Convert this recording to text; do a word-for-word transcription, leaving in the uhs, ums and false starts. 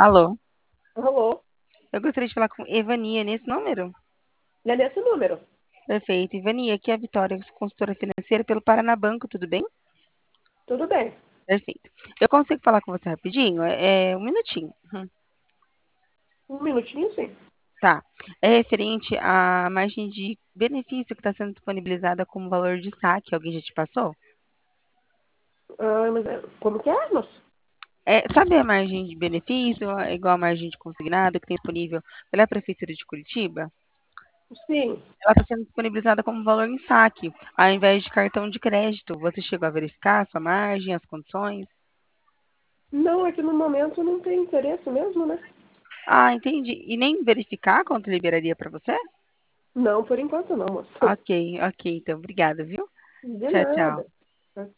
Alô, Alô? eu gostaria de falar com Evania nesse número. Não é nesse número. Perfeito. Evania, aqui é a Vitória, consultora financeira pelo Paraná Banco, tudo bem? Tudo bem. Perfeito. Eu consigo falar com você rapidinho? É, é um minutinho. Hum, Um minutinho, sim. Tá. É referente à margem de benefício que está sendo disponibilizada como valor de saque. Alguém já te passou? Ah, mas é- como que é, moço? É, sabe a margem de benefício, é igual a margem de consignado que tem disponível pela Prefeitura de Curitiba? Sim. Ela está sendo disponibilizada como valor em saque, ao invés de cartão de crédito. Você chegou a verificar a sua margem, as condições? Não, é que no momento não tem interesse mesmo, né? Ah, entendi. E nem verificar quanto liberaria para você? Não, por enquanto não, moço. Ok, ok, então, obrigada, viu? De Tchau, tchau. nada.